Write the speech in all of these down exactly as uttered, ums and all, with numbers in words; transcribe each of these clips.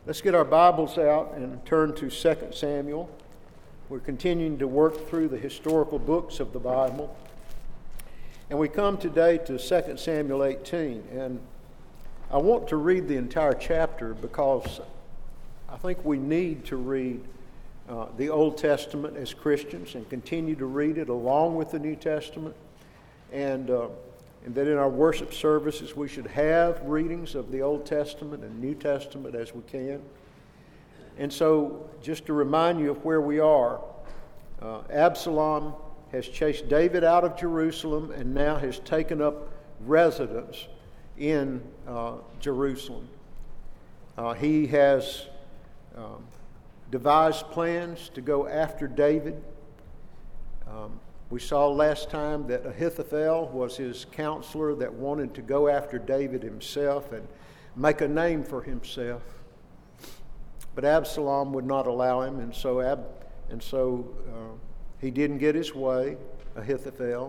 Let's get our Bibles out and turn to Second Samuel. We're continuing to work through the historical books of the Bible. And we come today to Second Samuel eighteen. And I want to read the entire chapter because I think we need to read uh, the Old Testament as Christians and continue to read it along with the New Testament. And, uh, and that in our worship services we should have readings of the Old Testament and New Testament as we can. And so just to remind you of where we are, uh, Absalom has chased David out of Jerusalem and now has taken up residence in uh, Jerusalem. Uh, he has um, devised plans to go after David. Um, we saw last time that Ahithophel was his counselor that wanted to go after David himself and make a name for himself. But Absalom would not allow him, and so Ab- and so uh, he didn't get his way, Ahithophel.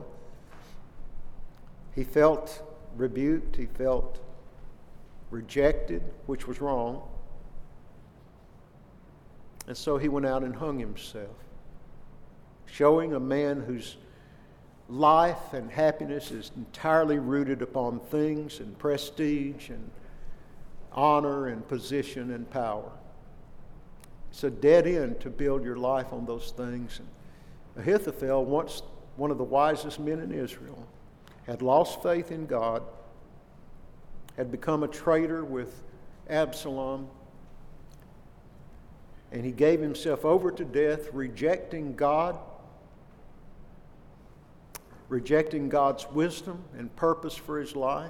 He felt rebuked, he felt rejected, which was wrong. And so he went out and hung himself, showing a man whose life and happiness is entirely rooted upon things and prestige and honor and position and power. It's a dead end to build your life on those things. And Ahithophel, once one of the wisest men in Israel, had lost faith in God, had become a traitor with Absalom, and he gave himself over to death, rejecting God, rejecting God's wisdom and purpose for his life.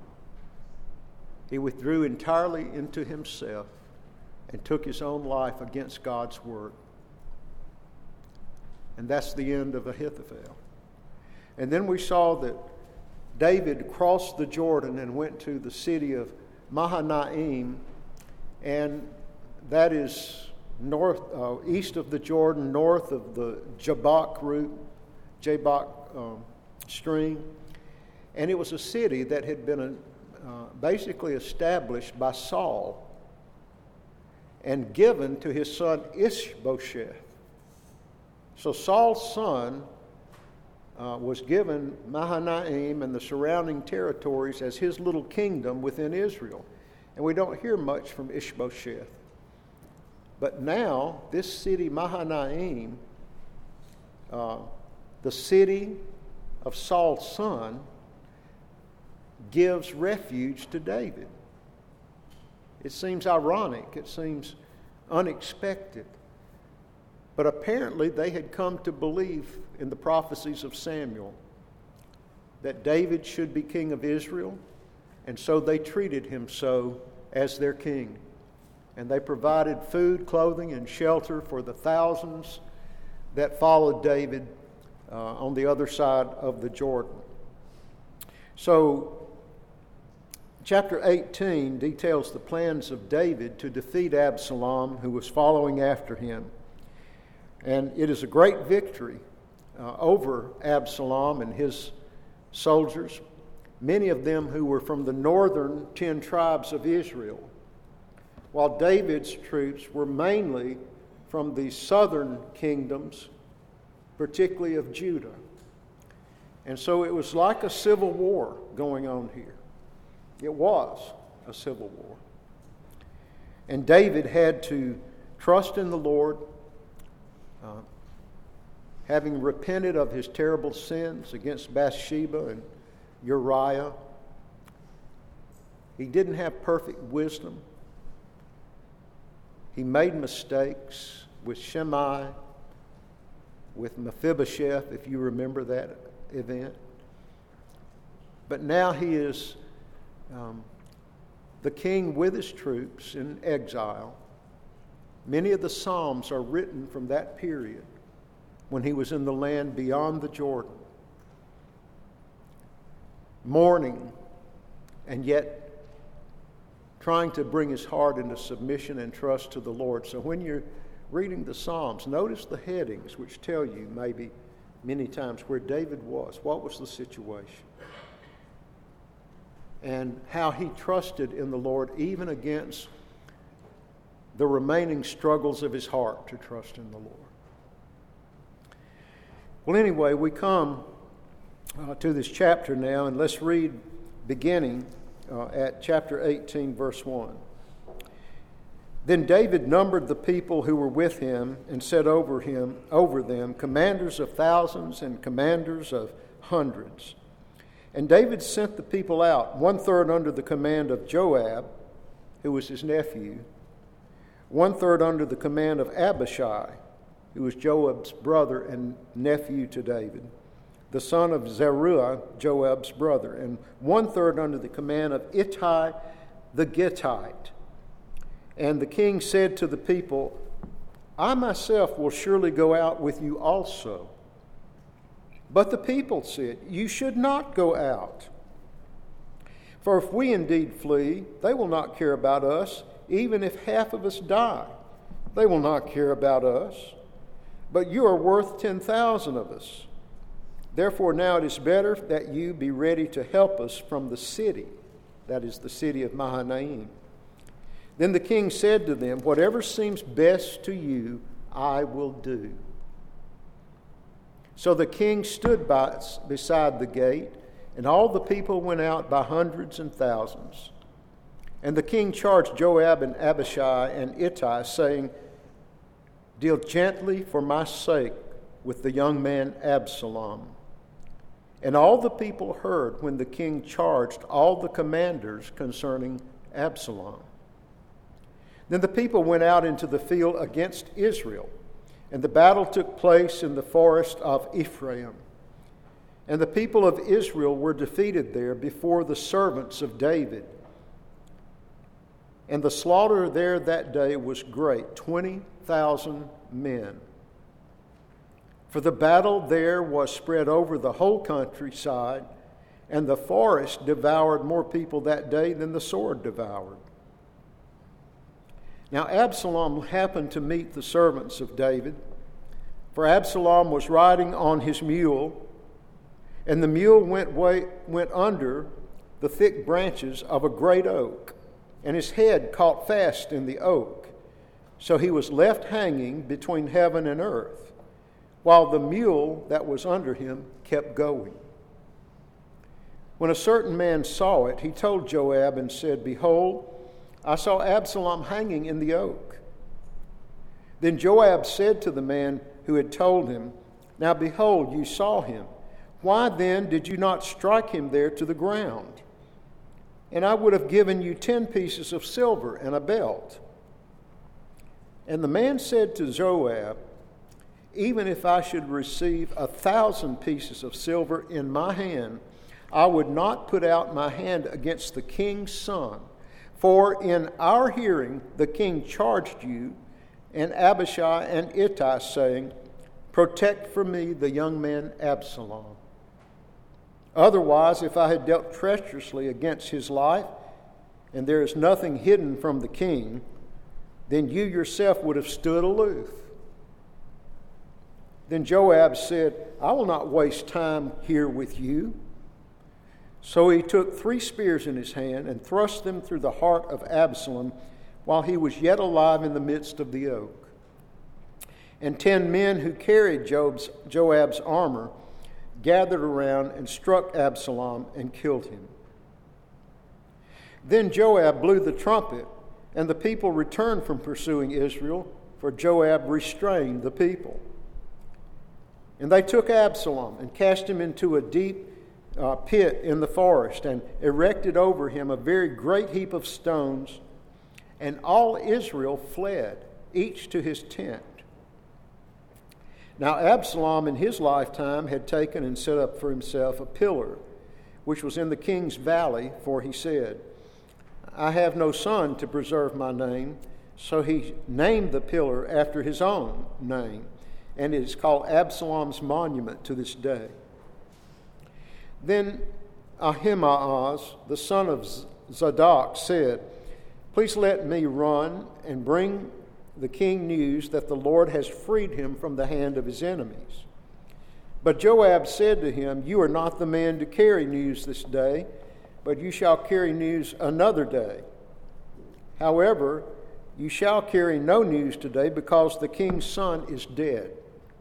He withdrew entirely into himself and took his own life against God's word. And that's the end of Ahithophel. And then we saw that David crossed the Jordan and went to the city of Mahanaim, and that is north, uh, east of the Jordan, north of the Jabbok route, Jabbok um, stream. And it was a city that had been uh, basically established by Saul and given to his son Ishbosheth. So Saul's son uh, was given Mahanaim and the surrounding territories as his little kingdom within Israel. And we don't hear much from Ishbosheth. But now, this city Mahanaim, uh, the city of Saul's son, gives refuge to David. It seems ironic. It seems unexpected. But apparently they had come to believe in the prophecies of Samuel that David should be king of Israel, and so they treated him so as their king. And they provided food, clothing, and shelter for the thousands that followed David uh, on the other side of the Jordan. So, chapter eighteen details the plans of David to defeat Absalom, who was following after him. And it is a great victory uh, over Absalom and his soldiers, many of them who were from the northern ten tribes of Israel, while David's troops were mainly from the southern kingdoms, particularly of Judah. And so it was like a civil war going on here. It was a civil war. And David had to trust in the Lord, uh, having repented of his terrible sins against Bathsheba and Uriah. He didn't have perfect wisdom. He made mistakes with Shimei, with Mephibosheth, if you remember that event. But now he is um, the king with his troops in exile. Many of the Psalms are written from that period when he was in the land beyond the Jordan, mourning and yet trying to bring his heart into submission and trust to the Lord. So when you're reading the Psalms, notice the headings which tell you maybe many times where David was, what was the situation, and how he trusted in the Lord even against the remaining struggles of his heart to trust in the Lord. Well, anyway, we come uh, to this chapter now, and let's read beginning uh, at chapter eighteen, verse one. Then David numbered the people who were with him and set over him over them commanders of thousands and commanders of hundreds. And David sent the people out, one third under the command of Joab, who was his nephew, one third under the command of Abishai, who was Joab's brother and nephew to David, the son of Zeruiah, Joab's brother, and one third under the command of Ittai the Gittite. And the king said to the people, I myself will surely go out with you also. But the people said, you should not go out. For if we indeed flee, they will not care about us, even if half of us die. They will not care about us. But you are worth ten thousand of us. Therefore now it is better that you be ready to help us from the city, that is the city of Mahanaim. Then the king said to them, whatever seems best to you, I will do. So the king stood by, beside the gate, and all the people went out by hundreds and thousands. And the king charged Joab and Abishai and Ittai, saying, deal gently for my sake with the young man Absalom. And all the people heard when the king charged all the commanders concerning Absalom. Then the people went out into the field against Israel, and the battle took place in the forest of Ephraim. And the people of Israel were defeated there before the servants of David. And the slaughter there that day was great, twenty thousand men. For the battle there was spread over the whole countryside, and the forest devoured more people that day than the sword devoured. Now Absalom happened to meet the servants of David, for Absalom was riding on his mule, and the mule went way, went under the thick branches of a great oak, and his head caught fast in the oak. So he was left hanging between heaven and earth, while the mule that was under him kept going. When a certain man saw it, he told Joab and said, behold, I saw Absalom hanging in the oak. Then Joab said to the man who had told him, now behold, you saw him. Why then did you not strike him there to the ground? And I would have given you ten pieces of silver and a belt. And the man said to Joab, even if I should receive a thousand pieces of silver in my hand, I would not put out my hand against the king's son. For in our hearing the king charged you and Abishai and Ittai, saying, protect for me the young man Absalom. Otherwise, if I had dealt treacherously against his life, and there is nothing hidden from the king, then you yourself would have stood aloof. Then Joab said, I will not waste time here with you. So he took three spears in his hand and thrust them through the heart of Absalom while he was yet alive in the midst of the oak. And ten men who carried Job's, Joab's armor gathered around and struck Absalom and killed him. Then Joab blew the trumpet, and the people returned from pursuing Israel, for Joab restrained the people. And they took Absalom and cast him into a deep uh, pit in the forest, and erected over him a very great heap of stones, and all Israel fled, each to his tent. Now Absalom in his lifetime had taken and set up for himself a pillar, which was in the king's valley, for he said, I have no son to preserve my name. So he named the pillar after his own name, and it is called Absalom's monument to this day. Then Ahimaaz, the son of Zadok, said, please let me run and bring the king news that the Lord has freed him from the hand of his enemies. But Joab said to him, you are not the man to carry news this day, but you shall carry news another day. However, You shall carry no news today, because the king's son is dead."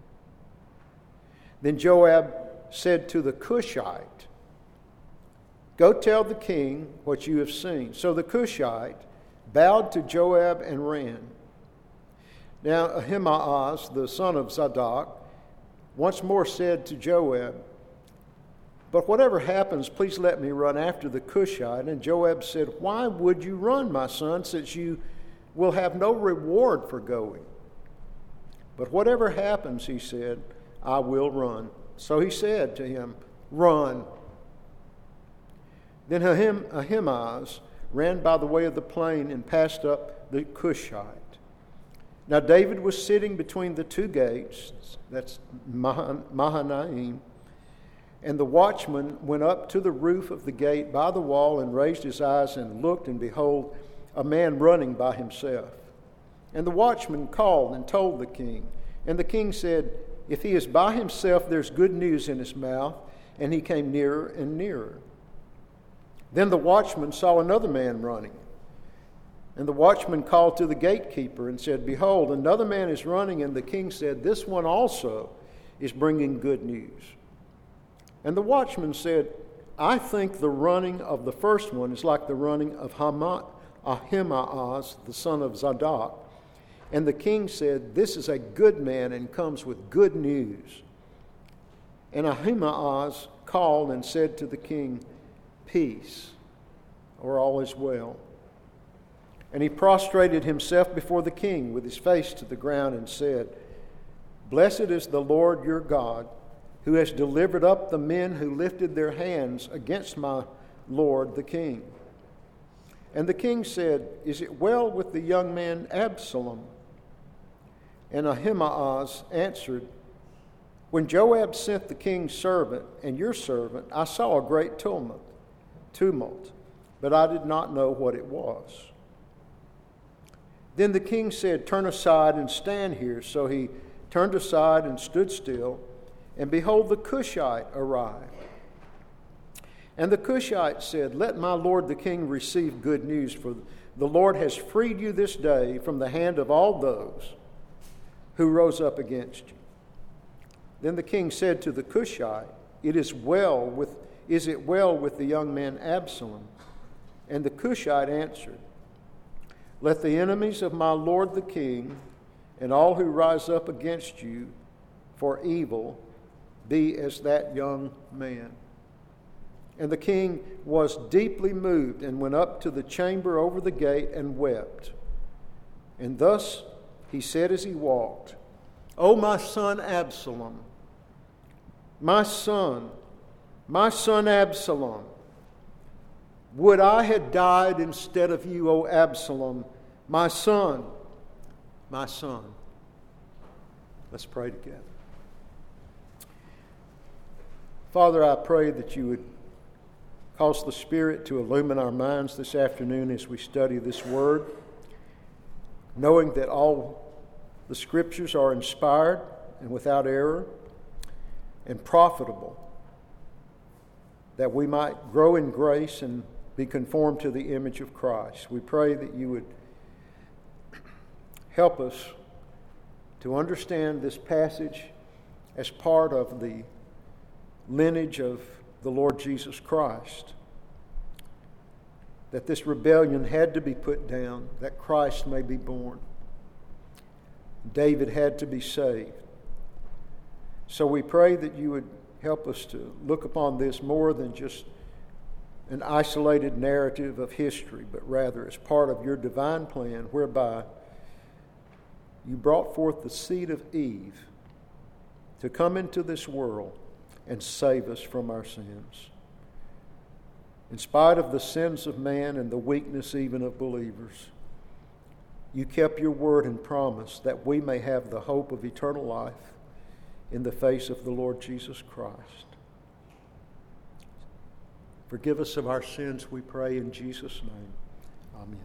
Then Joab said to the Cushite, "Go tell the king what you have seen." So the Cushite bowed to Joab and ran. Now Ahimaaz, the son of Zadok, once more said to Joab, "But whatever happens, please let me run after the Cushite." And Joab said, "Why would you run, my son, since you will have no reward for going?" "But whatever happens," he said, "I will run." So he said to him, "Run." Then Ahim, Ahimaaz ran by the way of the plain and passed up the Cushite. Now David was sitting between the two gates, that's Mahanaim, and the watchman went up to the roof of the gate by the wall and raised his eyes and looked, and behold, a man running by himself. And the watchman called and told the king. And the king said, "If he is by himself, there's good news in his mouth." And he came nearer and nearer. Then the watchman saw another man running. And the watchman called to the gatekeeper and said, "Behold, another man is running." And the king said, "This one also is bringing good news." And the watchman said, "I think the running of the first one is like the running of Ahimaaz, the son of Zadok." And the king said, "This is a good man and comes with good news." And Ahimaaz called and said to the king, "Peace," or all is well. And he prostrated himself before the king with his face to the ground and said, "Blessed is the Lord your God, who has delivered up the men who lifted their hands against my lord the king." And the king said, "Is it well with the young man Absalom?" And Ahimaaz answered, "When Joab sent the king's servant and your servant, I saw a great tumult, tumult, but I did not know what it was." Then the king said, "Turn aside and stand here." So he turned aside and stood still, and behold, the Cushite arrived. And the Cushite said, "Let my lord the king receive good news, for the Lord has freed you this day from the hand of all those who rose up against you." Then the king said to the Cushite, "It is well with is it well with the young man Absalom?" And the Cushite answered, "Let the enemies of my lord the king and all who rise up against you for evil be as that young man." And the king was deeply moved and went up to the chamber over the gate and wept. And thus he said as he walked, "O my son Absalom, my son, my son Absalom, would I had died instead of you, O Absalom, my son, my son." Let's pray together. Father, I pray that you would cause the Spirit to illumine our minds this afternoon as we study this word, knowing that all the Scriptures are inspired and without error and profitable, that we might grow in grace and be conformed to the image of Christ. We pray that you would help us to understand this passage as part of the lineage of the Lord Jesus Christ, that this rebellion had to be put down, that Christ may be born. David had to be saved. So we pray that you would help us to look upon this more than just an isolated narrative of history, but rather as part of your divine plan whereby you brought forth the seed of Eve to come into this world and save us from our sins. In spite of the sins of man and the weakness even of believers, you kept your word and promise that we may have the hope of eternal life in the face of the Lord Jesus Christ. Forgive us of our sins, we pray in Jesus' name. Amen.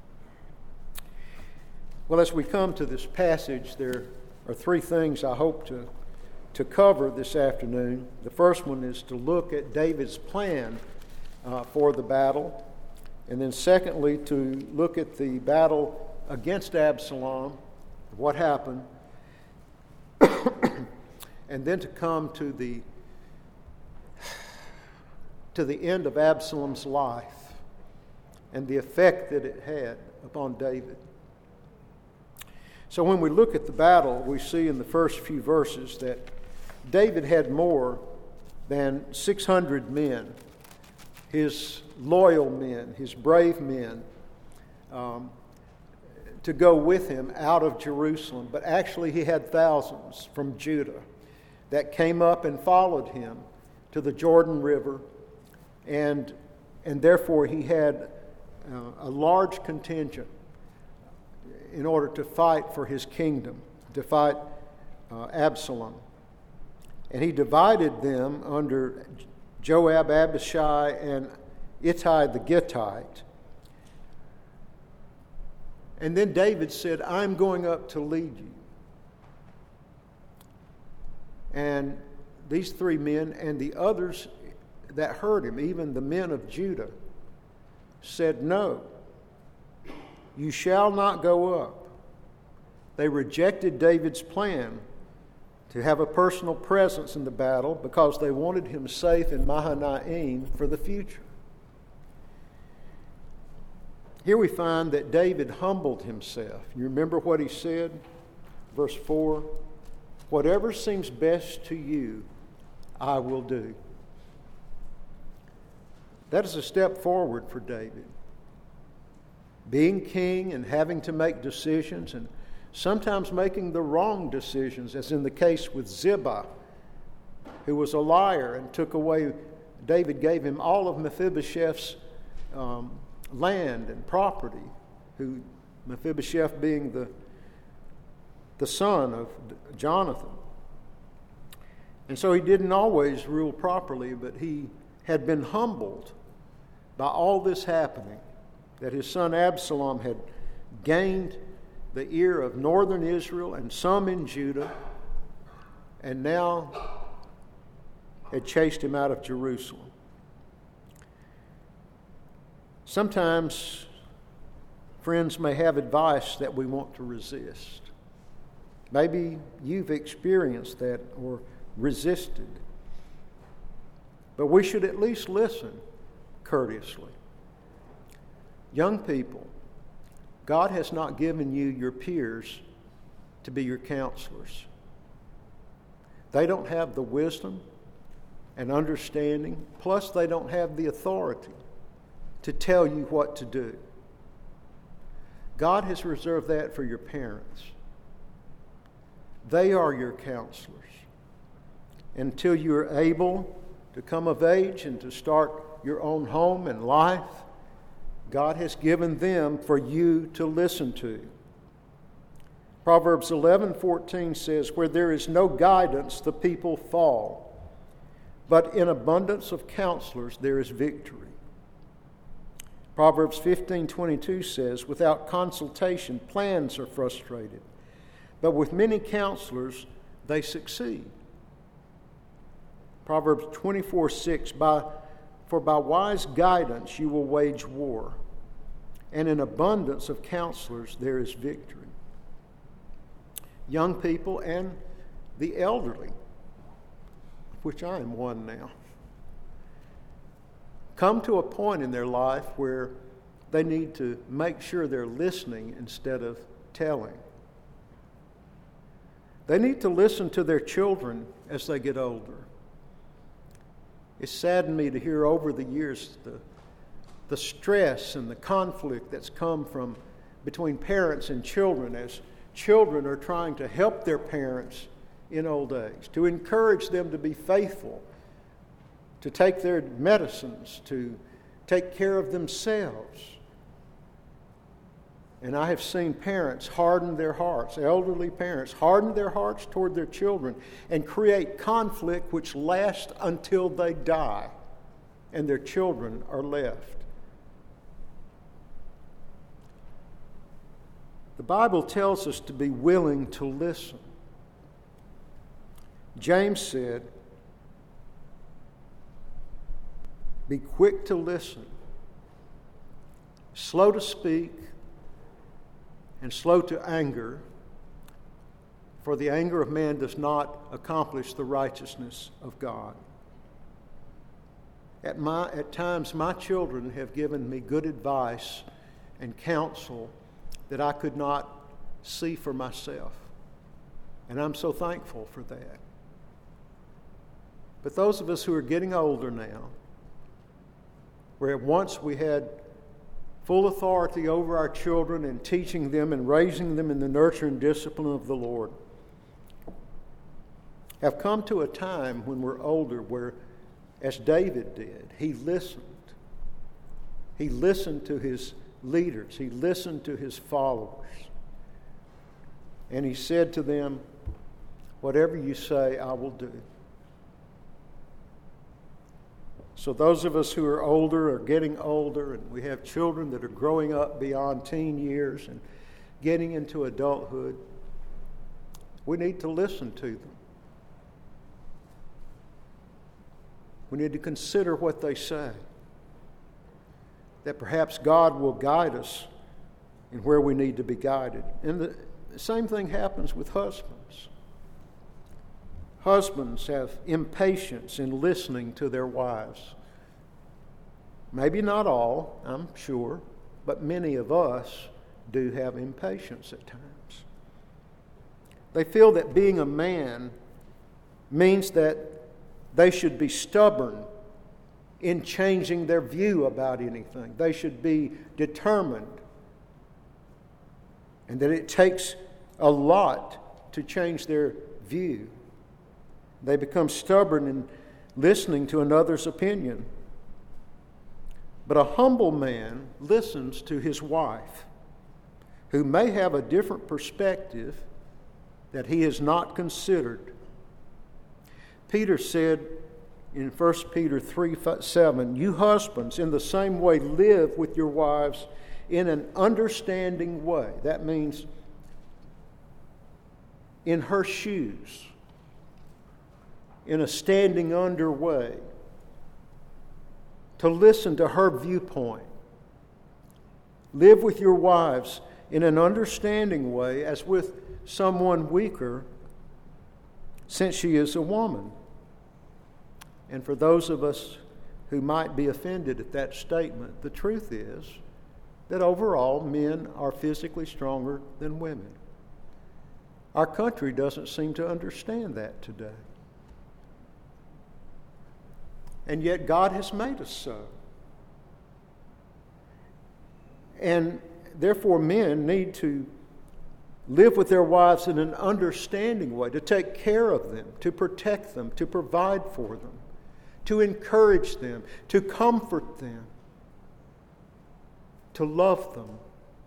Well, as we come to this passage, there are three things I hope to, to cover this afternoon. The first one is to look at David's plan uh, for the battle. And then secondly, to look at the battle against Absalom, what happened, and then to come to the to the end of Absalom's life and the effect that it had upon David. So when we look at the battle, we see in the first few verses that David had more than six hundred men, his loyal men, his brave men, um, to go with him out of Jerusalem. But actually he had thousands from Judah that came up and followed him to the Jordan River, and, and therefore he had uh, a large contingent in order to fight for his kingdom, to fight uh, Absalom. And he divided them under Joab, Abishai, and Ittai the Gittite. And then David said, I'm going up to lead you. And these three men and the others that heard him, even the men of Judah, said, no, you shall not go up. They rejected David's plan to have a personal presence in the battle because they wanted him safe in Mahanaim for the future. Here we find that David humbled himself. You remember what he said? Verse four, whatever seems best to you, I will do. That is a step forward for David. Being king and having to make decisions, and sometimes making the wrong decisions, as in the case with Ziba, who was a liar and took away, David gave him all of Mephibosheth's um, land and property, who Mephibosheth being the, the son of Jonathan. And so he didn't always rule properly, but he had been humbled by all this happening, that his son Absalom had gained the ear of northern Israel and some in Judah, and now had chased him out of Jerusalem. Sometimes friends may have advice that we want to resist. Maybe you've experienced that or resisted. But we should at least listen courteously. Young people, God has not given you your peers to be your counselors. They don't have the wisdom and understanding, plus they don't have the authority to tell you what to do. God has reserved that for your parents. They are your counselors. Until you are able to come of age and to start your own home and life, God has given them for you to listen to. Proverbs eleven fourteen says, where there is no guidance, the people fall. But in abundance of counselors, there is victory. Proverbs fifteen twenty-two says, without consultation, plans are frustrated. But with many counselors, they succeed. Proverbs twenty-four six, by, for by wise guidance you will wage war, and in abundance of counselors there is victory. Young people and the elderly, of which I am one now, come to a point in their life where they need to make sure they're listening instead of telling. They need to listen to their children as they get older. It's saddened me to hear over the years the, the stress and the conflict that's come from between parents and children as children are trying to help their parents in old age, to encourage them to be faithful, to take their medicines, to take care of themselves. And I have seen parents harden their hearts, elderly parents harden their hearts toward their children and create conflict which lasts until they die and their children are left. The Bible tells us to be willing to listen. James said, be quick to listen, slow to speak, and slow to anger, for the anger of man does not accomplish the righteousness of God. At, my, at times, my children have given me good advice and counsel that I could not see for myself. And I'm so thankful for that. But those of us who are getting older now, where once we had full authority over our children and teaching them and raising them in the nurture and discipline of the Lord, have come to a time when we're older where, as David did, he listened. He listened to his leaders. He listened to his followers. And he said to them, "Whatever you say, I will do." So those of us who are older are getting older, and we have children that are growing up beyond teen years and getting into adulthood, we need to listen to them. We need to consider what they say, that perhaps God will guide us in where we need to be guided. And the same thing happens with husbands. Husbands have impatience in listening to their wives. Maybe not all, I'm sure, but many of us do have impatience at times. They feel that being a man means that they should be stubborn in changing their view about anything. They should be determined, and that it takes a lot to change their view. They become stubborn in listening to another's opinion. But a humble man listens to his wife, who may have a different perspective that he has not considered. Peter said in First Peter three seven, "You husbands, in the same way, live with your wives in an understanding way." That means in her shoes, in a standing under way, to listen to her viewpoint. Live with your wives in an understanding way as with someone weaker, since she is a woman. And for those of us who might be offended at that statement, the truth is that overall men are physically stronger than women. Our country doesn't seem to understand that today. And yet God has made us so. And therefore men need to live with their wives in an understanding way, to take care of them, to protect them, to provide for them, to encourage them, to comfort them, to love them.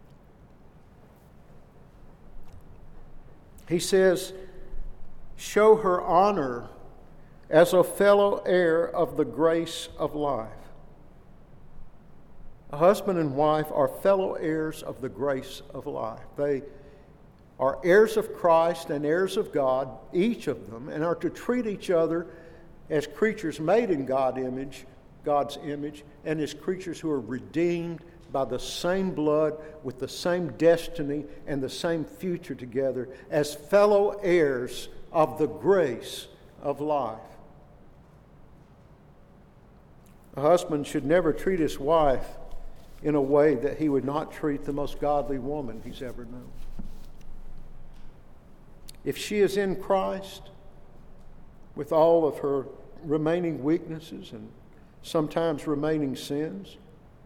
He says, show her honor as a fellow heir of the grace of life. A husband and wife are fellow heirs of the grace of life. They are heirs of Christ and heirs of God, each of them, and are to treat each other as creatures made in God's image, God's image, and as creatures who are redeemed by the same blood, with the same destiny and the same future together, as fellow heirs of the grace of life. A husband should never treat his wife in a way that he would not treat the most godly woman he's ever known. If she is in Christ, with all of her remaining weaknesses and sometimes remaining sins,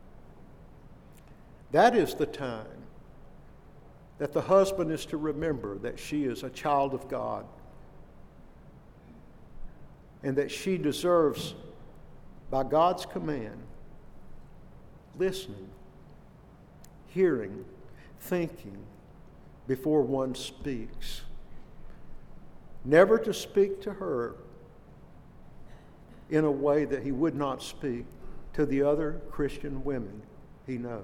that is the time that the husband is to remember that she is a child of God and that she deserves, by God's command, listening, hearing, thinking before one speaks. Never to speak to her in a way that he would not speak to the other Christian women he knows.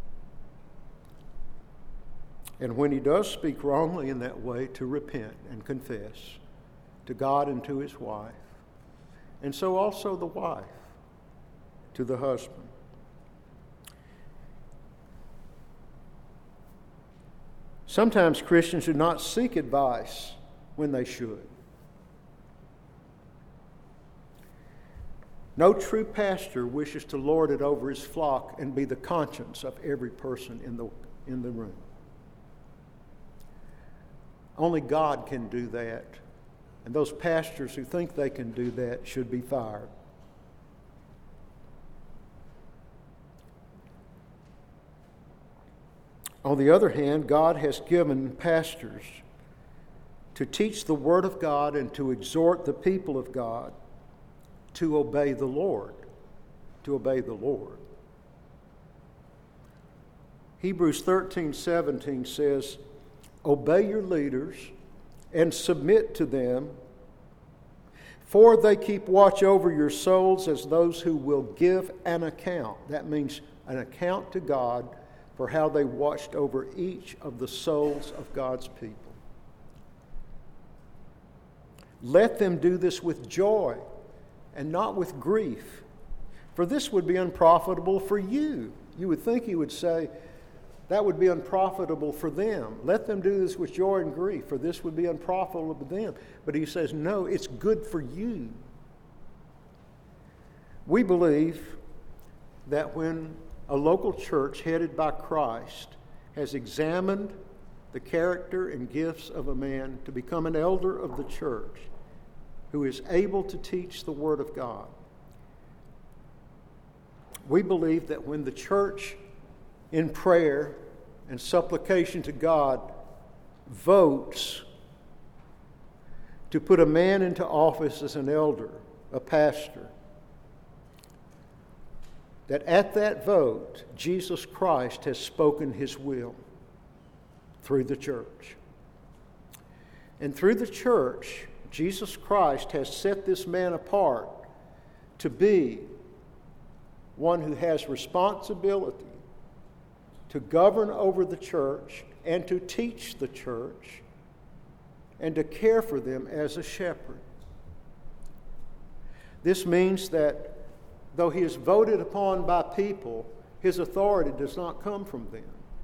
And when he does speak wrongly in that way, to repent and confess to God and to his wife. And so also the wife to the husband. Sometimes Christians do not seek advice when they should. No true pastor wishes to lord it over his flock and be the conscience of every person in the, in the room. Only God can do that. And those pastors who think they can do that should be fired. On the other hand, God has given pastors to teach the Word of God and to exhort the people of God to obey the Lord. To obey the Lord. Hebrews thirteen seventeen says, "Obey your leaders and submit to them, for they keep watch over your souls as those who will give an account." That means an account to God for how they watched over each of the souls of God's people. Let them do this with joy and not with grief, for this would be unprofitable for you. You would think he would say, that would be unprofitable for them. Let them do this with joy and grief, for this would be unprofitable for them. But he says, no, it's good for you. We believe that when a local church headed by Christ has examined the character and gifts of a man to become an elder of the church who is able to teach the Word of God, we believe that when the church in prayer and supplication to God votes to put a man into office as an elder, a pastor, that at that vote, Jesus Christ has spoken his will through the church. And through the church, Jesus Christ has set this man apart to be one who has responsibility to govern over the church and to teach the church and to care for them as a shepherd. This means that though he is voted upon by people, his authority does not come from them.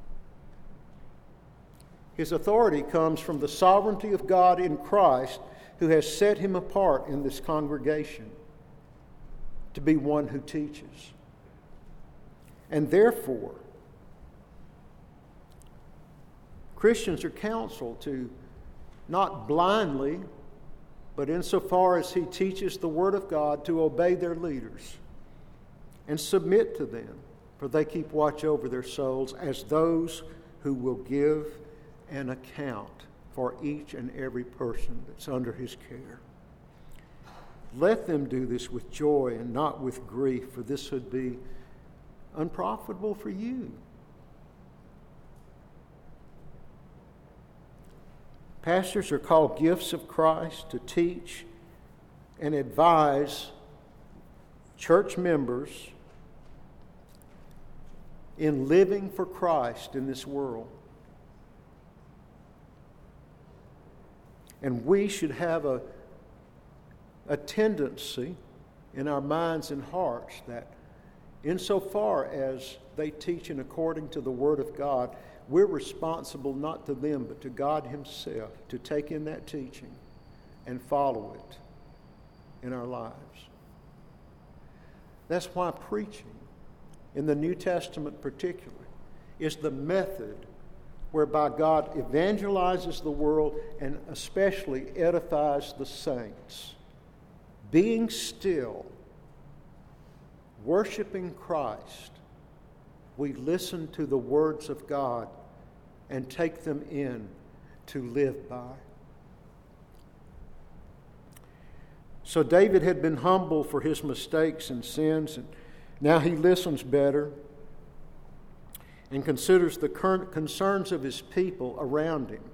His authority comes from the sovereignty of God in Christ, who has set him apart in this congregation to be one who teaches. And therefore, Christians are counseled to not blindly, but insofar as he teaches the Word of God, to obey their leaders and submit to them, for they keep watch over their souls as those who will give an account for each and every person that's under his care. Let them do this with joy and not with grief, for this would be unprofitable for you. Pastors are called gifts of Christ to teach and advise church members in living for Christ in this world. And we should have a, a tendency in our minds and hearts that insofar as they teach and according to the Word of God, we're responsible not to them but to God himself to take in that teaching and follow it in our lives. That's why preaching, in the New Testament particularly, is the method whereby God evangelizes the world and especially edifies the saints. Being still, worshiping Christ, we listen to the words of God and take them in to live by. So David had been humble for his mistakes and sins, and now he listens better and considers the current concerns of his people around him.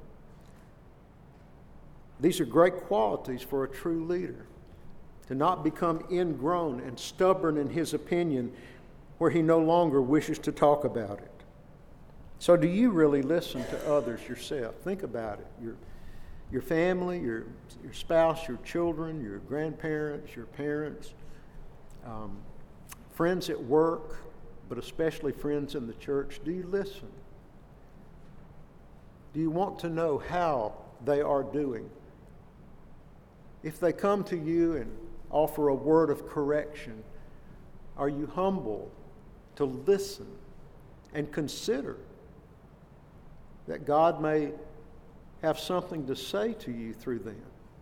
These are great qualities for a true leader, to not become ingrown and stubborn in his opinion where he no longer wishes to talk about it. So do you really listen to others yourself? Think about it. Your, your family, your, your spouse, your children, your grandparents, your parents, um, friends at work, but especially friends in the church. Do you listen? Do you want to know how they are doing? If they come to you and offer a word of correction, are you humble to listen and consider that God may have something to say to you through them?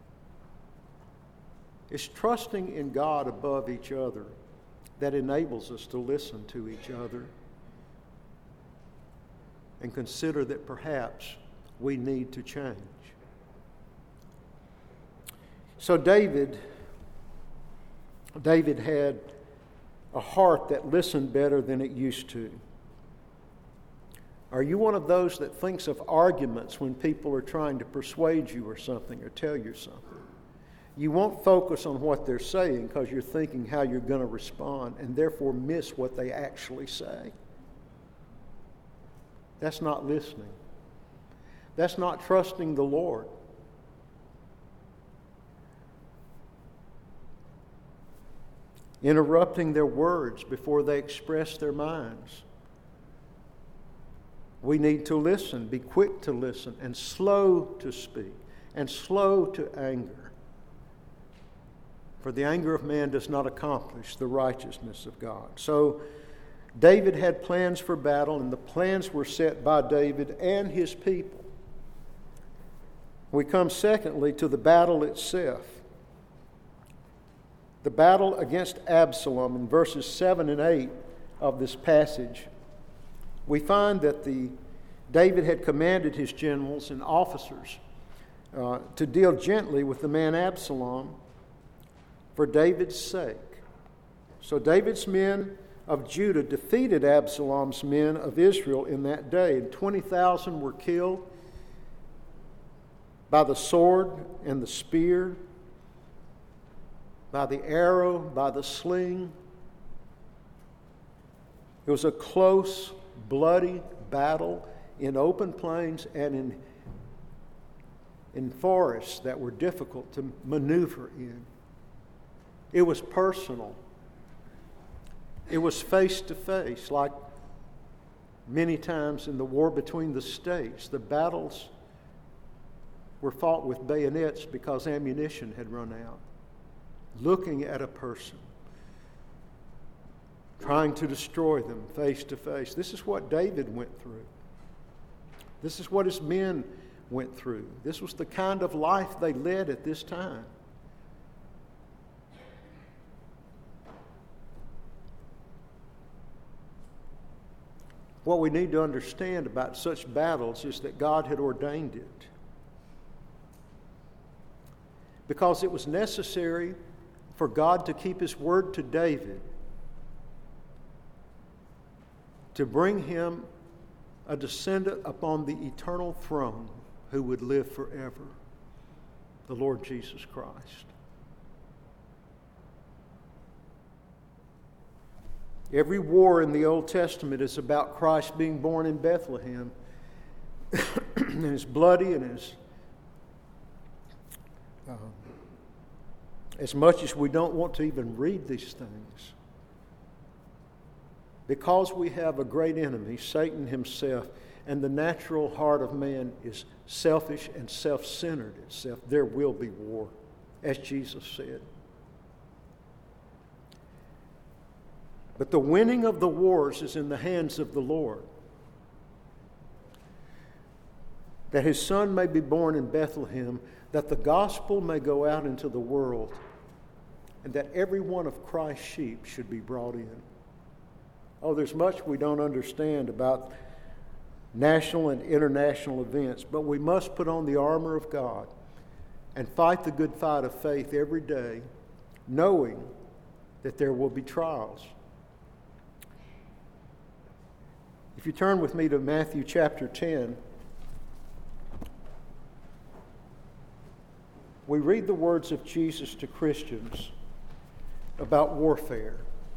It's trusting in God above each other that enables us to listen to each other and consider that perhaps we need to change. So David, David had a heart that listened better than it used to. Are you one of those that thinks of arguments when people are trying to persuade you or something or tell you something? You won't focus on what they're saying because you're thinking how you're going to respond and therefore miss what they actually say. That's not listening. That's not trusting the Lord. Interrupting their words before they express their minds. We need to listen, be quick to listen, and slow to speak, and slow to anger. For the anger of man does not accomplish the righteousness of God. So David had plans for battle, and the plans were set by David and his people. We come secondly to the battle itself. The battle against Absalom in verses seven and eight of this passage. We find that the David had commanded his generals and officers uh, to deal gently with the man Absalom for David's sake. So David's men of Judah defeated Absalom's men of Israel in that day, and twenty thousand were killed by the sword and the spear, by the arrow, by the sling. It was a close, bloody battle in open plains and in, in forests that were difficult to maneuver in. It was personal. It was face to face, like many times in the war between the states. The battles were fought with bayonets because ammunition had run out. Looking at a person, trying to destroy them face to face. This is what David went through. This is what his men went through. This was the kind of life they led at this time. What we need to understand about such battles is that God had ordained it. Because it was necessary for God to keep His word to David, to bring him a descendant upon the eternal throne who would live forever, the Lord Jesus Christ. Every war in the Old Testament is about Christ being born in Bethlehem. And it's bloody and it's uh, as much as we don't want to even read these things. Because we have a great enemy, Satan himself, and the natural heart of man is selfish and self-centered itself, there will be war, as Jesus said. But the winning of the wars is in the hands of the Lord. That His Son may be born in Bethlehem, that the gospel may go out into the world, and that every one of Christ's sheep should be brought in. Oh, there's much we don't understand about national and international events, but we must put on the armor of God and fight the good fight of faith every day, knowing that there will be trials. If you turn with me to Matthew chapter ten, we read the words of Jesus to Christians about warfare.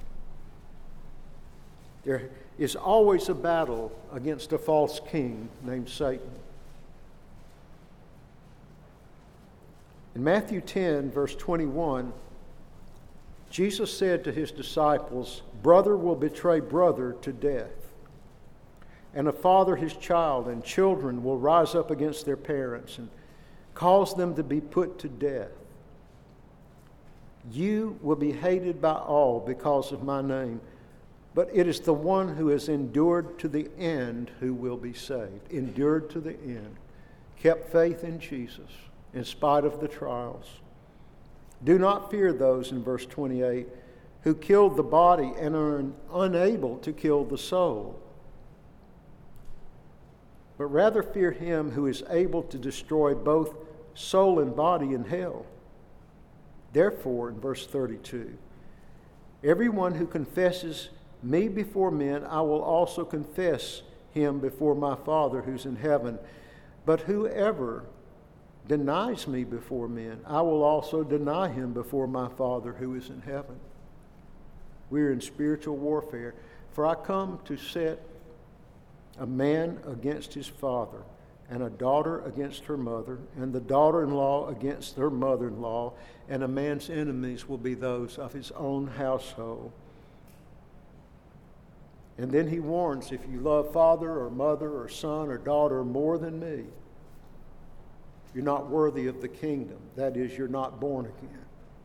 There is always a battle against a false king named Satan. In Matthew ten, verse twenty-one, Jesus said to His disciples, "Brother will betray brother to death, and a father his child, and children will rise up against their parents and cause them to be put to death. You will be hated by all because of my name, but it is the one who has endured to the end who will be saved. Endured to the end. Kept faith in Jesus in spite of the trials. Do not fear those, in verse twenty-eight, who killed the body and are unable to kill the soul, but rather fear him who is able to destroy both soul and body in hell. Therefore, in verse thirty-two, everyone who confesses me before men, I will also confess him before my Father who's in heaven. But whoever denies me before men, I will also deny him before my Father who is in heaven. We are in spiritual warfare. For I come to set a man against his father, and a daughter against her mother, and the daughter-in-law against her mother-in-law, and a man's enemies will be those of his own household. And then he warns, if you love father or mother or son or daughter more than me, you're not worthy of the kingdom. That is, you're not born again.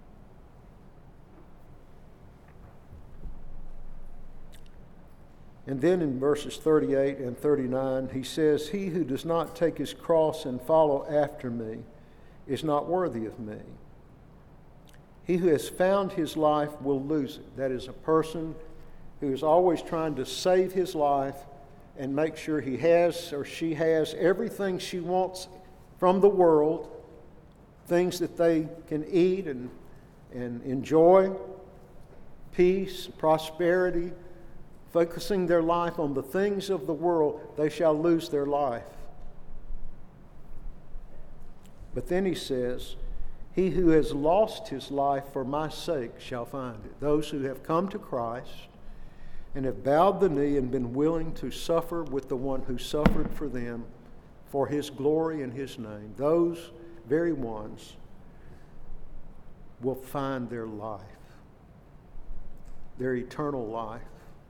And then in verses thirty-eight and thirty-nine, he says, he who does not take his cross and follow after me is not worthy of me. He who has found his life will lose it. That is, a person who is always trying to save his life and make sure he has or she has everything she wants from the world, things that they can eat and, and enjoy, peace, prosperity, focusing their life on the things of the world, they shall lose their life. But then he says, he who has lost his life for my sake shall find it. Those who have come to Christ and have bowed the knee and been willing to suffer with the one who suffered for them for his glory and his name, those very ones will find their life, their eternal life.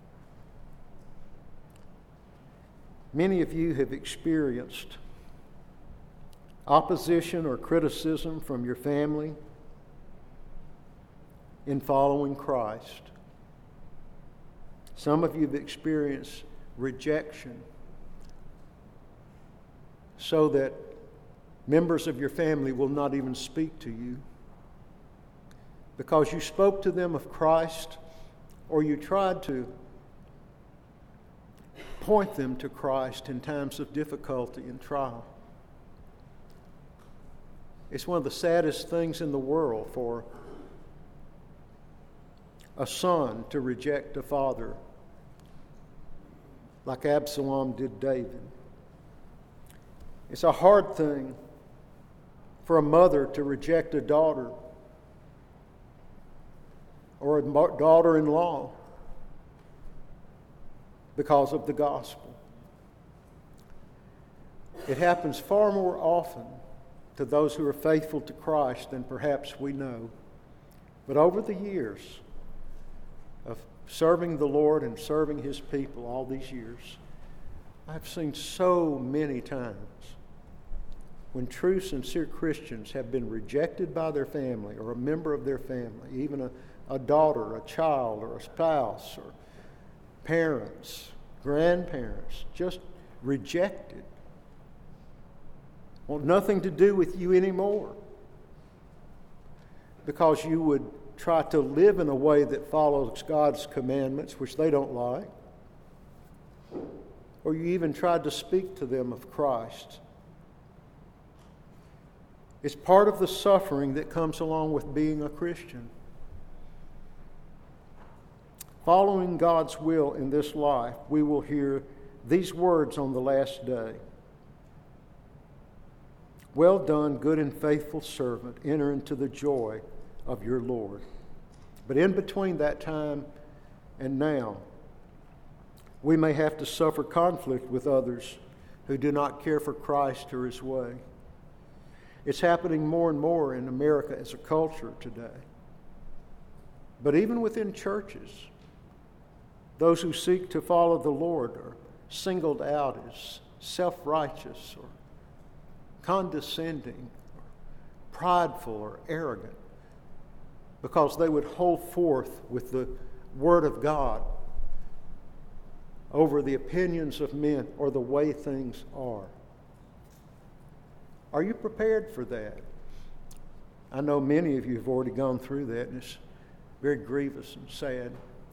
Many of you have experienced opposition or criticism from your family in following Christ. Some of you have experienced rejection so that members of your family will not even speak to you because you spoke to them of Christ or you tried to point them to Christ in times of difficulty and trial. It's one of the saddest things in the world for a son to reject a father like Absalom did David. It's a hard thing for a mother to reject a daughter or a daughter-in-law because of the gospel. It happens far more often to those who are faithful to Christ than perhaps we know. But over the years of serving the Lord and serving His people all these years, I've seen so many times when true, sincere Christians have been rejected by their family or a member of their family, even a, a daughter, a child, or a spouse, or parents, grandparents, just rejected. Want nothing to do with you anymore because you would try to live in a way that follows God's commandments, which they don't like, or you even tried to speak to them of Christ. It's part of the suffering that comes along with being a Christian. Following God's will in this life, we will hear these words on the last day. Well done, good and faithful servant. Enter into the joy of your Lord. But in between that time and now, we may have to suffer conflict with others who do not care for Christ or His way. It's happening more and more in America as a culture today. But even within churches, those who seek to follow the Lord are singled out as self-righteous or condescending or prideful or arrogant, because they would hold forth with the Word of God over the opinions of men or the way things are. Are you prepared for that? I know many of you have already gone through that, and it's very grievous and sad.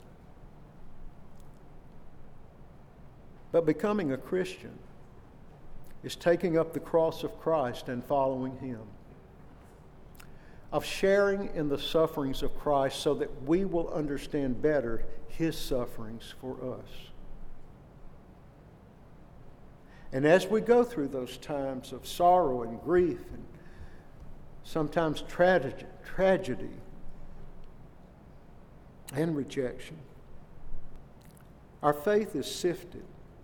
But becoming a Christian is taking up the cross of Christ and following Him, of sharing in the sufferings of Christ so that we will understand better His sufferings for us. And as we go through those times of sorrow and grief and sometimes tragedy, tragedy and rejection, our faith is sifted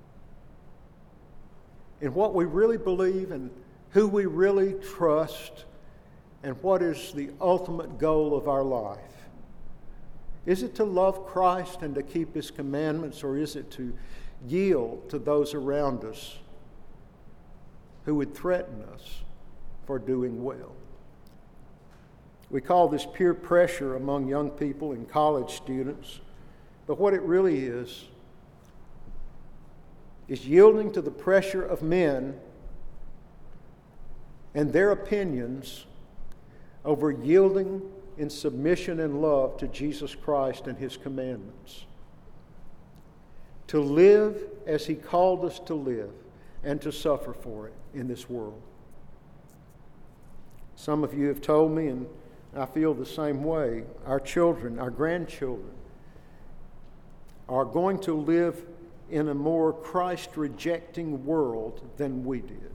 in what we really believe and who we really trust and what is the ultimate goal of our life. Is it to love Christ and to keep His commandments, or is it to yield to those around us who would threaten us for doing well? We call this peer pressure among young people and college students, but what it really is, is yielding to the pressure of men and their opinions over yielding in submission and love to Jesus Christ and His commandments. To live as He called us to live and to suffer for it in this world. Some of you have told me, and I feel the same way, our children, our grandchildren, are going to live in a more Christ-rejecting world than we did.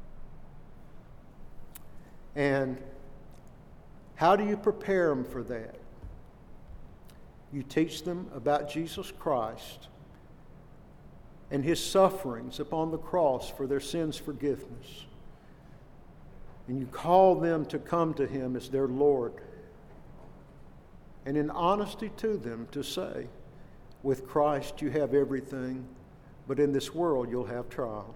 And how do you prepare them for that? You teach them about Jesus Christ and His sufferings upon the cross for their sins' forgiveness. And you call them to come to Him as their Lord. And in honesty to them to say, with Christ you have everything, but in this world you'll have trial.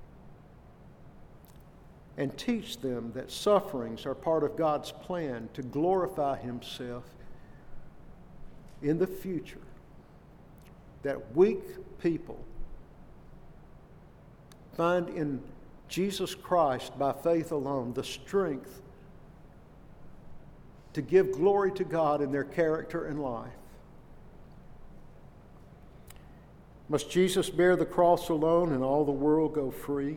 And teach them that sufferings are part of God's plan to glorify Himself in the future. That weak people find in Jesus Christ by faith alone the strength to give glory to God in their character and life. Must Jesus bear the cross alone and all the world go free?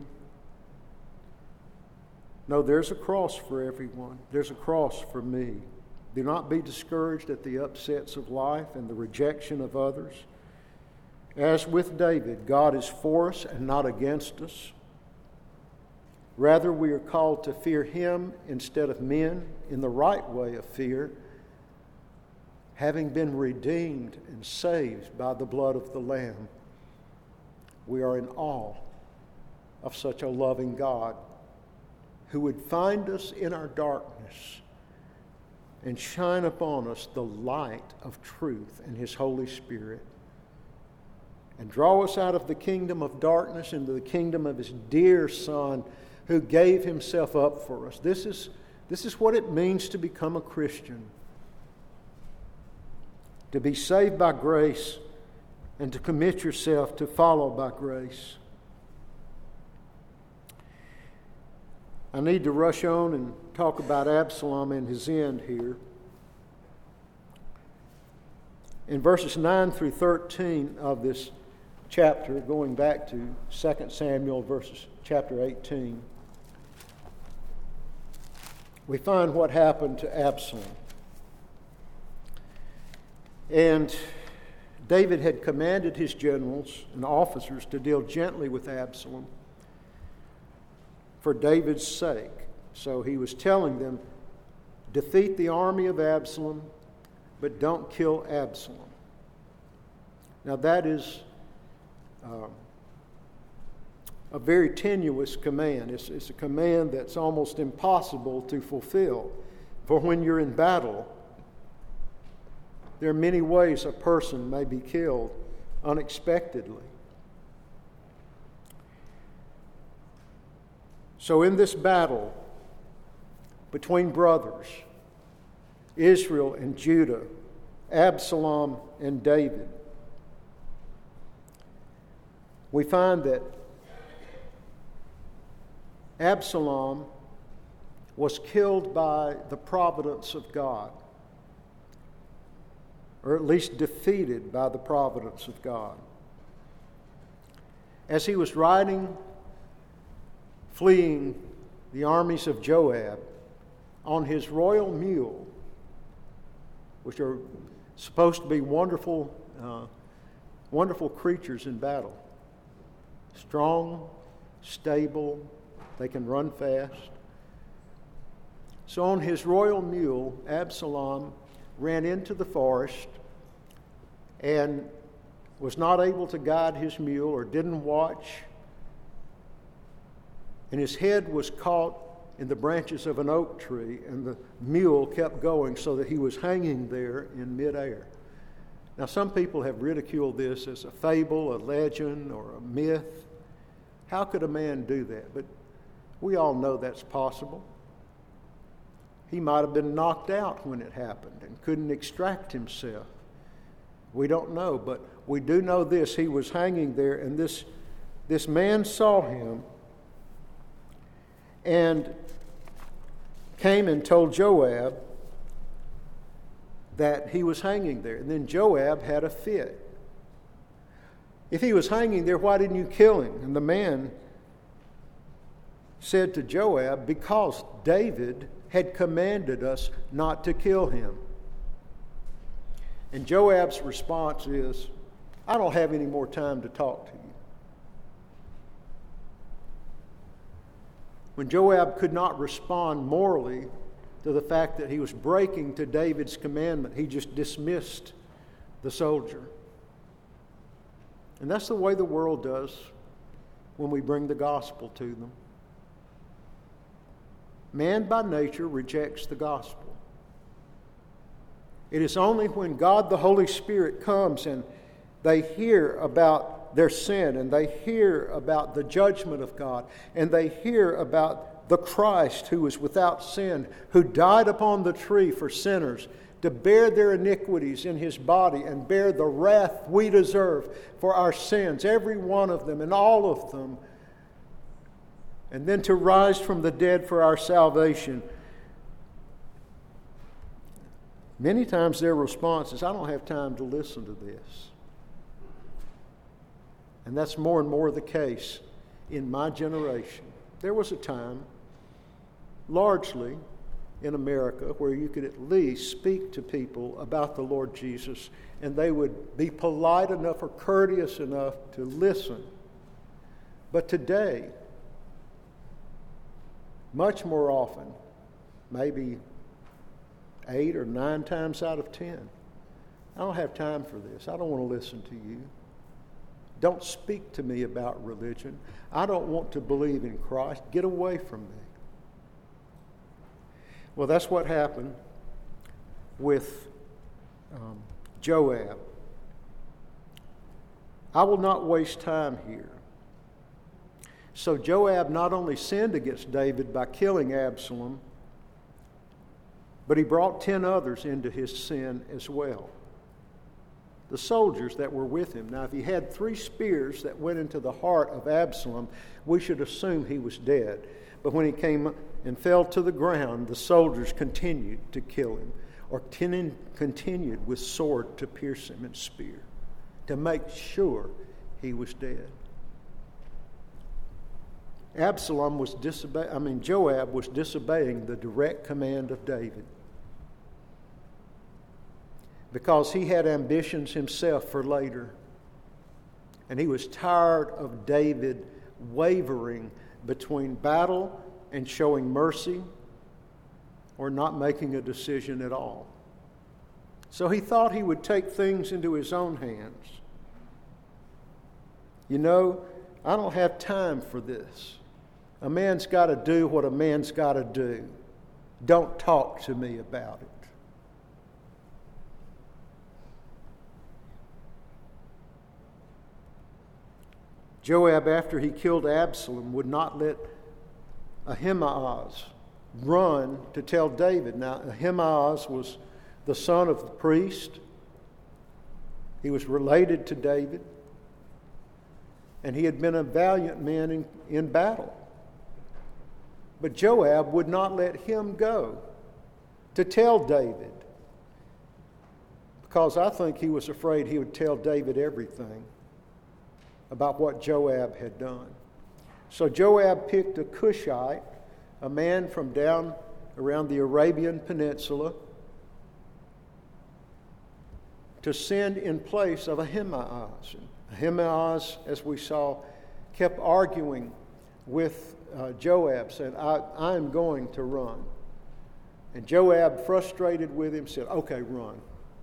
No, there's a cross for everyone. There's a cross for me. Do not be discouraged at the upsets of life and the rejection of others. As with David, God is for us and not against us. Rather, we are called to fear Him instead of men in the right way of fear, having been redeemed and saved by the blood of the Lamb. We are in awe of such a loving God who would find us in our darkness and shine upon us the light of truth and His Holy Spirit, and draw us out of the kingdom of darkness into the kingdom of His dear Son, who gave Himself up for us. This is, this is what it means to become a Christian. To be saved by grace and to commit yourself to follow by grace. I need to rush on and talk about Absalom and his end here. In verses nine through thirteen of this chapter, going back to Second Samuel verses chapter eighteen, we find what happened to Absalom. And David had commanded his generals and officers to deal gently with Absalom for David's sake. So he was telling them, defeat the army of Absalom, but don't kill Absalom. Now that is um, a very tenuous command. It's, it's a command that's almost impossible to fulfill. For when you're in battle, there are many ways a person may be killed unexpectedly. So in this battle between brothers, Israel and Judah, Absalom and David, we find that Absalom was killed by the providence of God, or at least defeated by the providence of God. As he was riding, fleeing the armies of Joab on his royal mule, which are supposed to be wonderful, uh, wonderful creatures in battle, strong, stable, they can run fast. So on his royal mule, Absalom ran into the forest and was not able to guide his mule or didn't watch. And his head was caught in the branches of an oak tree, and the mule kept going so that he was hanging there in midair. Now, some people have ridiculed this as a fable, a legend, or a myth. How could a man do that? But we all know that's possible. He might have been knocked out when it happened and couldn't extract himself. We don't know, but we do know this. He was hanging there, and this, this man saw him and came and told Joab that he was hanging there. And then Joab had a fit. If he was hanging there, why didn't you kill him? And the man said to Joab, because David had commanded us not to kill him. And Joab's response is, I don't have any more time to talk to you. When Joab could not respond morally to the fact that he was breaking to David's commandment, he just dismissed the soldier. And that's the way the world does when we bring the gospel to them. Man by nature rejects the gospel. It is only when God the Holy Spirit comes and they hear about their sin, and they hear about the judgment of God, and they hear about the Christ who was without sin, who died upon the tree for sinners to bear their iniquities in his body and bear the wrath we deserve for our sins, every one of them and all of them, and then to rise from the dead for our salvation. Many times their response is, I don't have time to listen to this. And that's more and more the case in my generation. There was a time, largely in America, where you could at least speak to people about the Lord Jesus, and they would be polite enough or courteous enough to listen. But today, much more often, maybe eight or nine times out of ten, I don't have time for this. I don't want to listen to you. Don't speak to me about religion. I don't want to believe in Christ. Get away from me. Well, that's what happened with um, Joab. I will not waste time here. So Joab not only sinned against David by killing Absalom, but he brought ten others into his sin as well. The soldiers that were with him. Now, if he had three spears that went into the heart of Absalom, we should assume he was dead. But when he came and fell to the ground, the soldiers continued to kill him, or continued with sword to pierce him and spear, to make sure he was dead. Absalom was disobeying, I mean, Joab was disobeying the direct command of David, because he had ambitions himself for later. And he was tired of David wavering between battle and showing mercy or not making a decision at all. So he thought he would take things into his own hands. You know, I don't have time for this. A man's got to do what a man's got to do. Don't talk to me about it. Joab, after he killed Absalom, would not let Ahimaaz run to tell David. Now, Ahimaaz was the son of the priest. He was related to David. And he had been a valiant man in, in battle. But Joab would not let him go to tell David, because I think he was afraid he would tell David everything about what Joab had done. So Joab picked a Cushite, a man from down around the Arabian Peninsula, to send in place of Ahimaaz. Ahimaaz, as we saw, kept arguing with uh, Joab, saying, I, I am going to run. And Joab, frustrated with him, said, okay, run.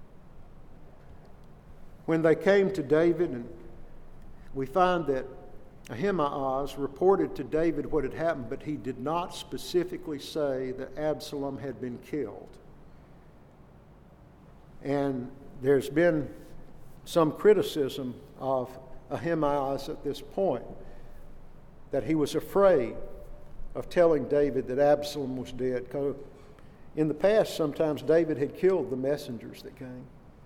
When they came to David, and we find that Ahimaaz reported to David what had happened, but he did not specifically say that Absalom had been killed. And there's been some criticism of Ahimaaz at this point, that he was afraid of telling David that Absalom was dead. Because in the past, sometimes David had killed the messengers that came.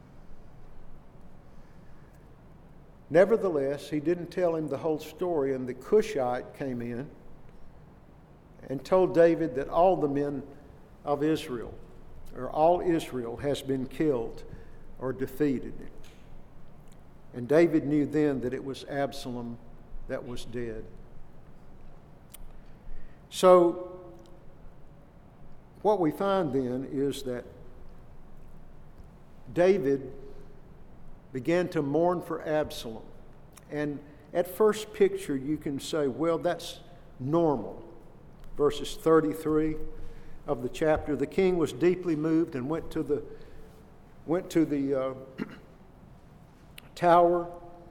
Nevertheless, he didn't tell him the whole story, and the Cushite came in and told David that all the men of Israel, or all Israel, has been killed or defeated. And David knew then that it was Absalom that was dead. So, what we find then is that David began to mourn for Absalom. And at first picture, you can say, well, that's normal. Verses thirty-three of the chapter, the king was deeply moved and went to the went to the uh, tower,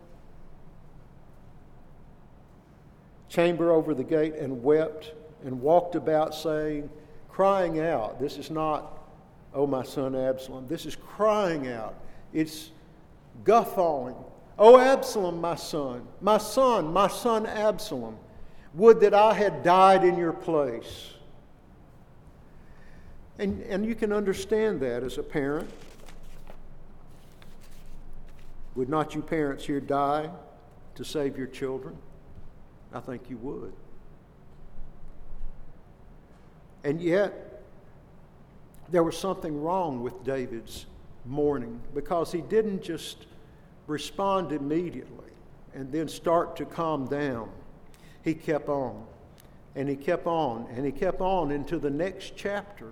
chamber over the gate, and wept and walked about saying, crying out. This is not, oh, my son Absalom. This is crying out. It's guffawing. Oh, Absalom, my son, my son, my son Absalom, would that I had died in your place. And, and you can understand that as a parent. Would not you parents here die to save your children? I think you would. And yet, there was something wrong with David's mourning, because he didn't just respond immediately and then start to calm down. He kept on, and he kept on, and he kept on into the next chapter,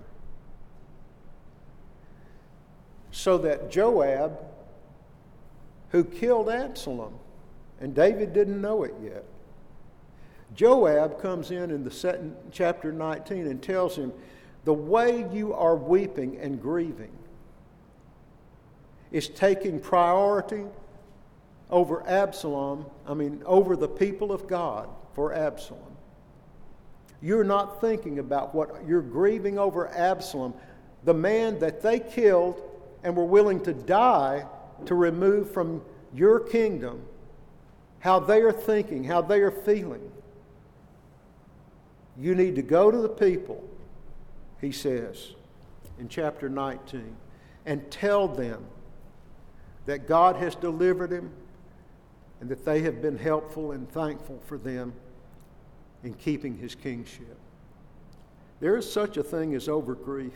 so that Joab, who killed Absalom, and David didn't know it yet, Joab comes in in the second, chapter nineteen and tells him, the way you are weeping and grieving is taking priority over Absalom, I mean, over the people of God for Absalom. You're not thinking about what you're grieving over Absalom, the man that they killed and were willing to die to remove from your kingdom, how they are thinking, how they are feeling. You need to go to the people, he says in chapter nineteen, and tell them that God has delivered him and that they have been helpful and thankful for them in keeping his kingship. There is such a thing as over grief.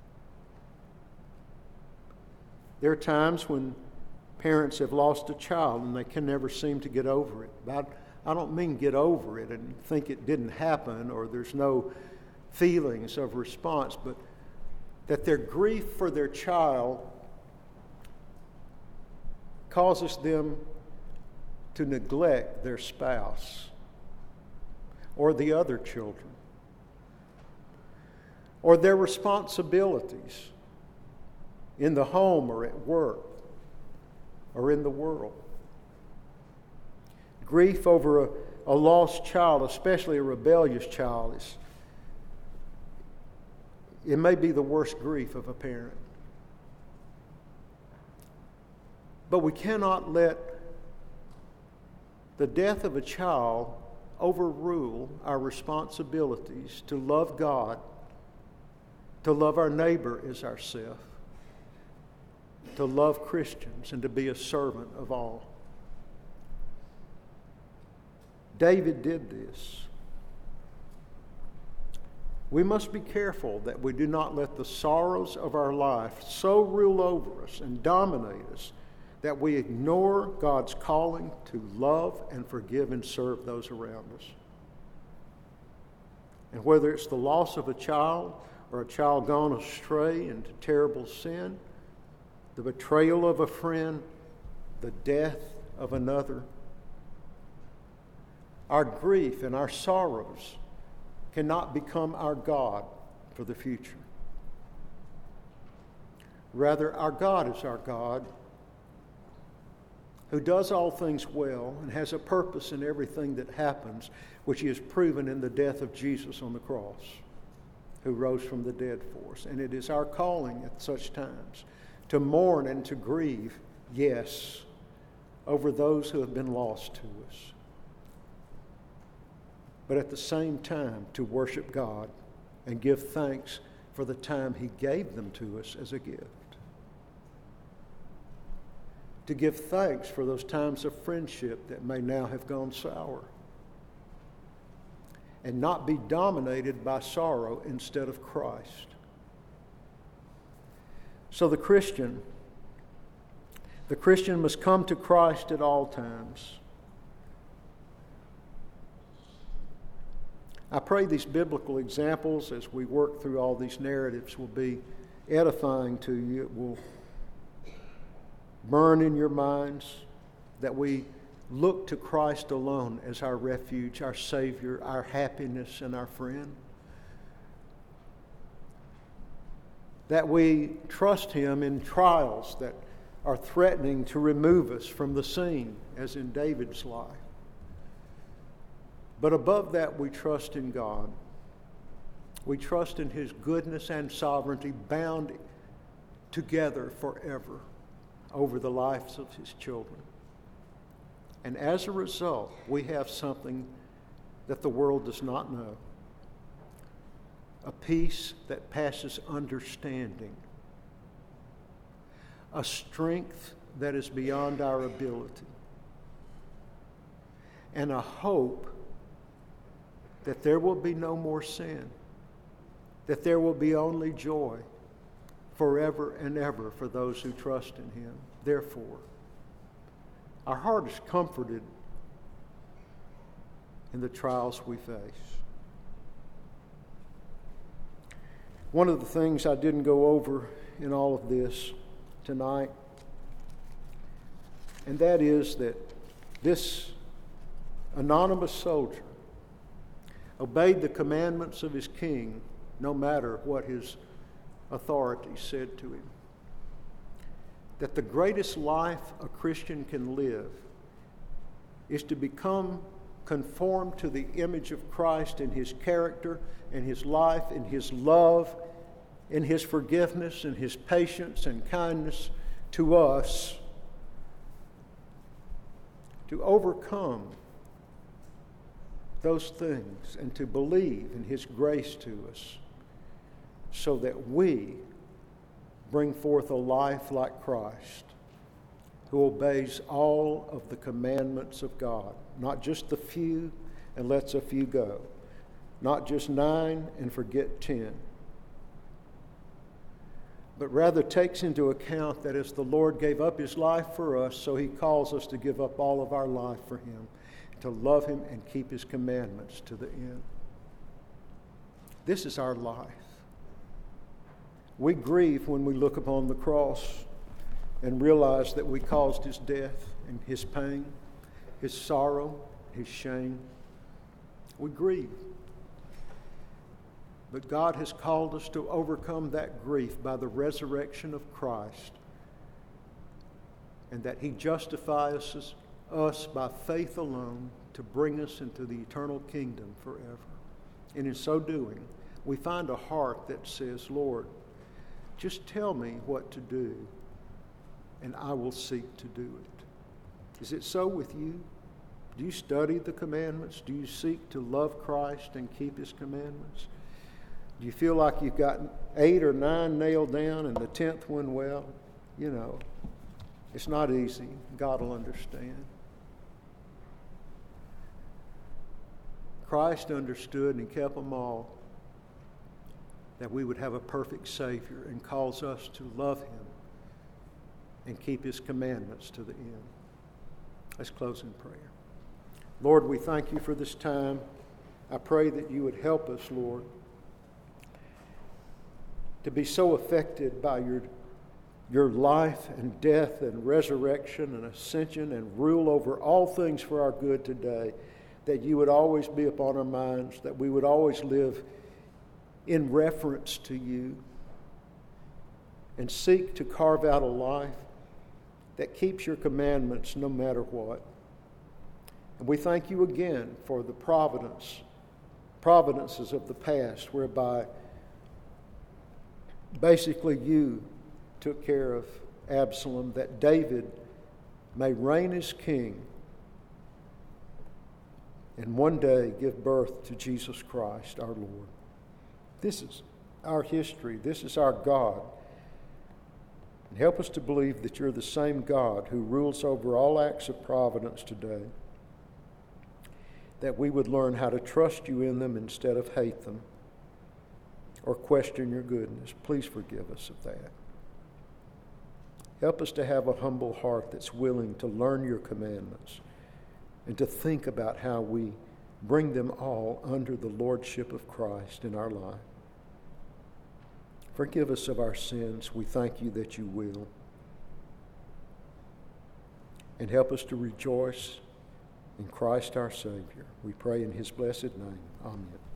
There are times when parents have lost a child and they can never seem to get over it. But I don't mean get over it and think it didn't happen or there's no feelings of response, but that their grief for their child causes them to neglect their spouse or the other children or their responsibilities in the home or at work or in the world. Grief over a, a lost child, especially a rebellious child, is, it may be the worst grief of a parent. But we cannot let the death of a child overrule our responsibilities to love God, to love our neighbor as ourselves, to love Christians, and to be a servant of all. David did this. We must be careful that we do not let the sorrows of our life so rule over us and dominate us that we ignore God's calling to love and forgive and serve those around us. And whether it's the loss of a child or a child gone astray into terrible sin, the betrayal of a friend, the death of another, our grief and our sorrows cannot become our God for the future. Rather, our God is our God, who does all things well and has a purpose in everything that happens, which he has proven in the death of Jesus on the cross, who rose from the dead for us. And it is our calling at such times to mourn and to grieve, yes, over those who have been lost to us, but at the same time to worship God and give thanks for the time he gave them to us as a gift. To give thanks for those times of friendship that may now have gone sour, and not be dominated by sorrow instead of Christ. So the Christian, the Christian must come to Christ at all times. I pray these biblical examples, as we work through all these narratives, will be edifying to you. It will burn in your minds, that we look to Christ alone as our refuge, our Savior, our happiness, and our friend. That we trust him in trials that are threatening to remove us from the scene, as in David's life. But above that, we trust in God. We trust in his goodness and sovereignty, bound together forever over the lives of his children. And as a result, we have something that the world does not know. A peace that passes understanding. A strength that is beyond our ability. And a hope that there will be no more sin. That there will be only joy forever and ever for those who trust in him. Therefore, our heart is comforted in the trials we face. One of the things I didn't go over in all of this tonight, and that is that this anonymous soldier obeyed the commandments of his king, no matter what his authority said to him. That the greatest life a Christian can live is to become conformed to the image of Christ in his character, in his life, in his love, in his forgiveness, in his patience and kindness to us, to overcome those things and to believe in his grace to us, so that we bring forth a life like Christ, who obeys all of the commandments of God, not just the few and lets a few go, not just nine and forget ten, but rather takes into account that as the Lord gave up his life for us, so he calls us to give up all of our life for him, to love him and keep his commandments to the end. This is our life. We grieve when we look upon the cross and realize that we caused his death and his pain, his sorrow, his shame. We grieve. But God has called us to overcome that grief by the resurrection of Christ, and that he justifies us, us by faith alone to bring us into the eternal kingdom forever. And in so doing, we find a heart that says, Lord, just tell me what to do, and I will seek to do it. Is it so with you? Do you study the commandments? Do you seek to love Christ and keep His commandments? Do you feel like you've got eight or nine nailed down and the tenth one, well, you know, it's not easy. God will understand. Christ understood and kept them all, that we would have a perfect Savior, and calls us to love Him and keep His commandments to the end. Let's close in prayer. Lord, we thank You for this time. I pray that You would help us, Lord, to be so affected by your, your life and death and resurrection and ascension and rule over all things for our good today, that You would always be upon our minds, that we would always live in reference to You and seek to carve out a life that keeps Your commandments no matter what. And we thank You again for the providence, providences of the past, whereby basically You took care of Absalom, that David may reign as king and one day give birth to Jesus Christ, our Lord. This is our history. This is our God. And help us to believe that You're the same God who rules over all acts of providence today, that we would learn how to trust You in them instead of hate them or question Your goodness. Please forgive us of that. Help us to have a humble heart that's willing to learn Your commandments and to think about how we bring them all under the lordship of Christ in our life. Forgive us of our sins. We thank You that You will. And help us to rejoice in Christ our Savior. We pray in His blessed name. Amen.